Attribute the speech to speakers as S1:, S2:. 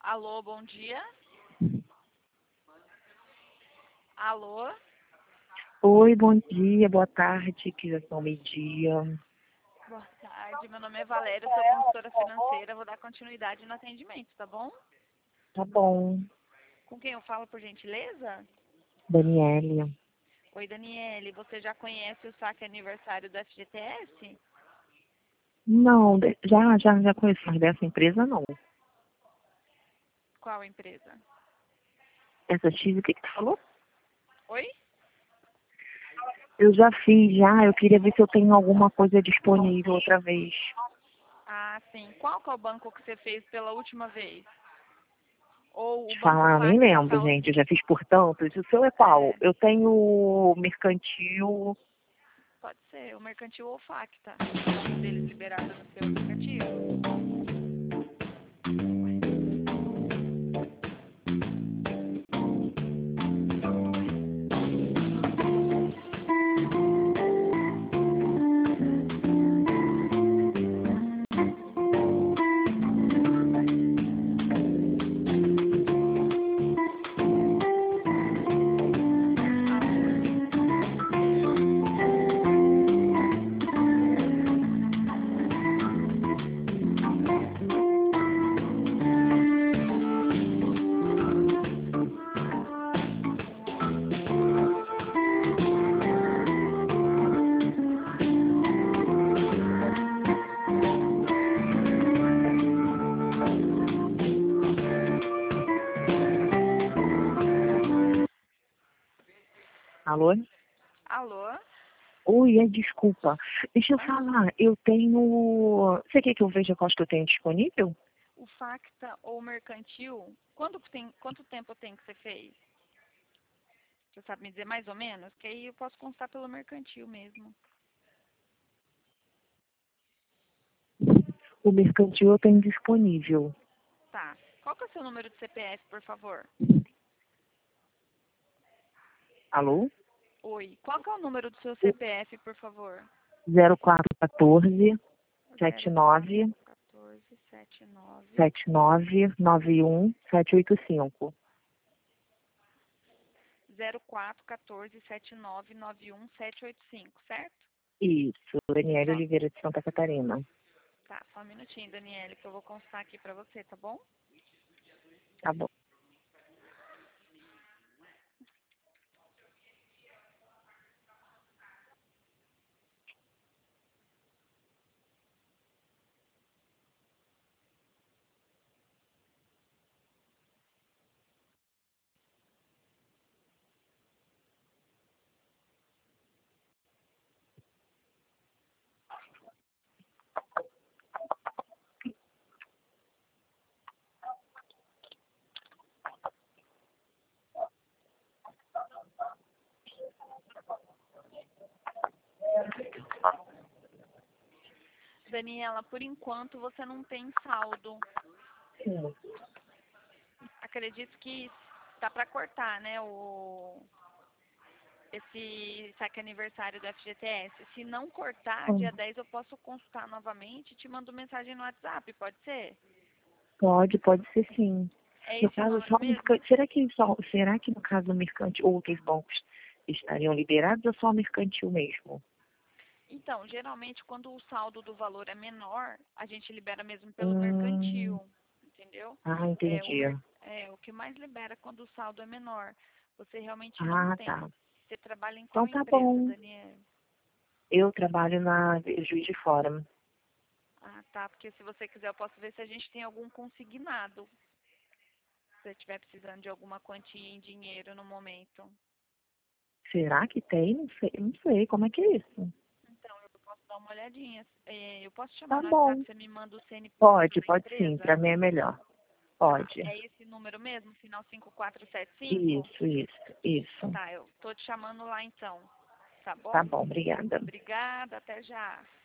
S1: Alô, bom dia. Alô?
S2: Oi, bom dia, boa tarde, que já são meio-dia.
S1: Boa tarde, meu nome é Valéria, sou consultora financeira, vou dar continuidade no atendimento, tá bom?
S2: Tá bom.
S1: Com quem eu falo, por gentileza?
S2: Daniele.
S1: Oi, Daniele, você já conhece o saque aniversário do FGTS?
S2: Não, já conheço, mas dessa empresa não.
S1: Qual empresa?
S2: Essa X, o que tu falou?
S1: Oi?
S2: Eu já fiz, eu queria ver se eu tenho alguma coisa disponível outra vez.
S1: Ah, sim. Qual que é o banco que você fez pela última vez? Ou o
S2: Te
S1: banco
S2: falar, nem
S1: Facta
S2: lembro,
S1: tá...
S2: gente, eu já fiz por tantos. O seu é qual?
S1: É,
S2: Eu tenho mercantil.
S1: pode ser, o mercantil ou Facta. Um deles liberado no seu aplicativo. Alô?
S2: Alô?
S1: Alô?
S2: Oi, desculpa. Deixa eu
S1: Imagina.
S2: falar, eu tenho. Você quer que eu veja quais que eu tenho disponível?
S1: O Facta ou o mercantil, quanto tempo tem que você fez? Você sabe me dizer mais ou menos? Que aí eu posso constar pelo mercantil mesmo.
S2: O mercantil eu tenho disponível.
S1: Tá. Qual que é o seu número de CPF, por favor?
S2: Alô?
S1: Oi. Qual que é o número do seu CPF, por favor?
S2: 0414 79
S1: 0414 79
S2: 79 91 785.
S1: 0414 79 91 785, certo?
S2: Isso, Daniela
S1: Só,
S2: Oliveira de Santa Catarina.
S1: tá, só um minutinho, Daniele, que eu vou constar aqui pra você, tá bom?
S2: Tá bom.
S1: Daniela, por enquanto você não tem saldo.
S2: Sim.
S1: Acredito que tá pra cortar, né, esse saque aniversário do FGTS. Se não cortar, dia 10 eu posso consultar novamente e te mando mensagem no WhatsApp, pode ser?
S2: Pode ser sim.
S1: É
S2: No
S1: esse o
S2: caso,
S1: número
S2: só o
S1: mesmo?
S2: mercante. Será que no caso do mercante outros bancos estariam liberados ou só o mercantil mesmo?
S1: Então, geralmente quando o saldo do valor é menor, a gente libera mesmo pelo
S2: Hum,
S1: mercantil, entendeu?
S2: entendi.
S1: O que mais libera quando o saldo é menor. Você realmente não
S2: Ah,
S1: tem.
S2: tá.
S1: Você trabalha em qual
S2: Então tá
S1: empresa,
S2: bom.
S1: Daniela?
S2: Eu trabalho na Juiz de Fora.
S1: Ah, tá, porque se você quiser eu posso ver se a gente tem algum consignado. Se você estiver precisando de alguma quantia em dinheiro no momento.
S2: Será que tem? Não sei. Como é que é isso?
S1: Então, eu posso dar uma olhadinha. Eu posso chamar
S2: Tá
S1: no WhatsApp,
S2: bom.
S1: você me manda o CNPJ da
S2: Pode sim. Pra
S1: empresa?
S2: mim é melhor.
S1: Tá.
S2: Pode.
S1: É esse número mesmo, final 5475?
S2: Isso.
S1: Tá, eu tô te chamando lá então. Tá
S2: Tá
S1: bom?
S2: bom, obrigada.
S1: Obrigada, até já.